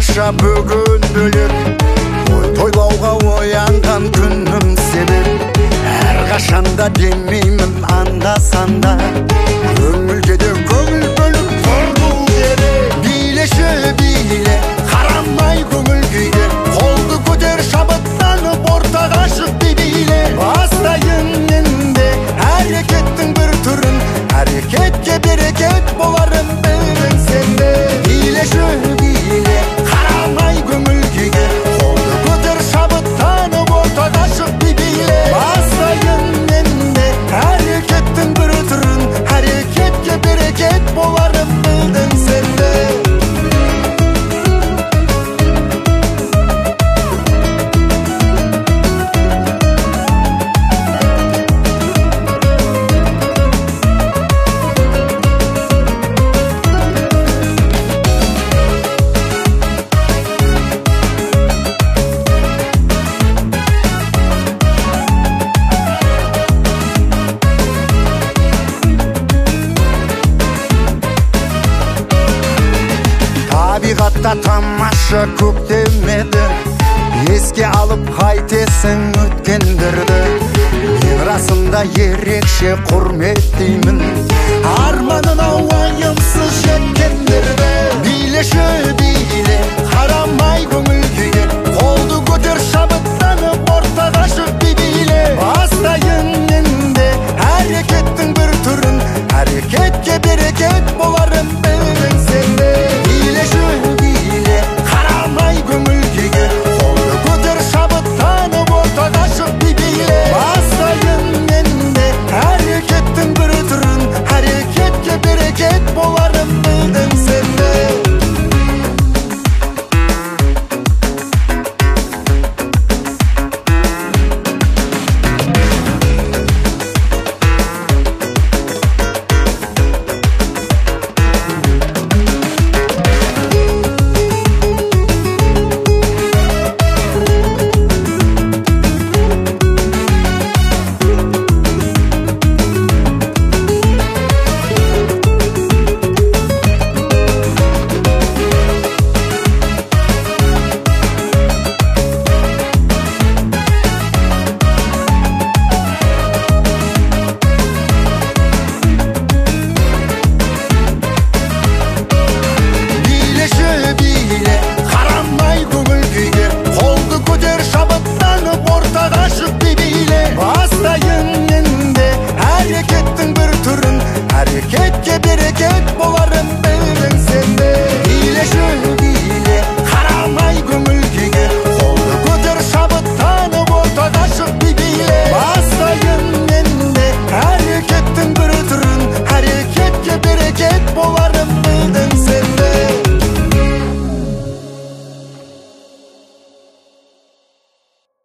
тамаша бүгін бөлек, тойлауға оянған күнім себеп. Әрқашанда демеймін анда-санда, көңілге де көңіл бөліп тұрду керек. Билеші биле, қарамай көңіл күйге, қолды көтер шабыттанып ортаға шық биле. Бастайын енді әрекеттің бір түрін, әрекетке берекет боларын білдің сен де. Билеші биле, қарамай көңіл күйге, қолды көтер шабыттанып ортаға шық биле. Бастайын енді әрекеттің бір түрін, әрекетке берекет боларын білдің сен де. Табиғатта тамаша көктемеді, еске алып қайтесің өткендерді. Мен расында ерекше құрметтеймін арманына уайымсыз жеткендерді. Билеші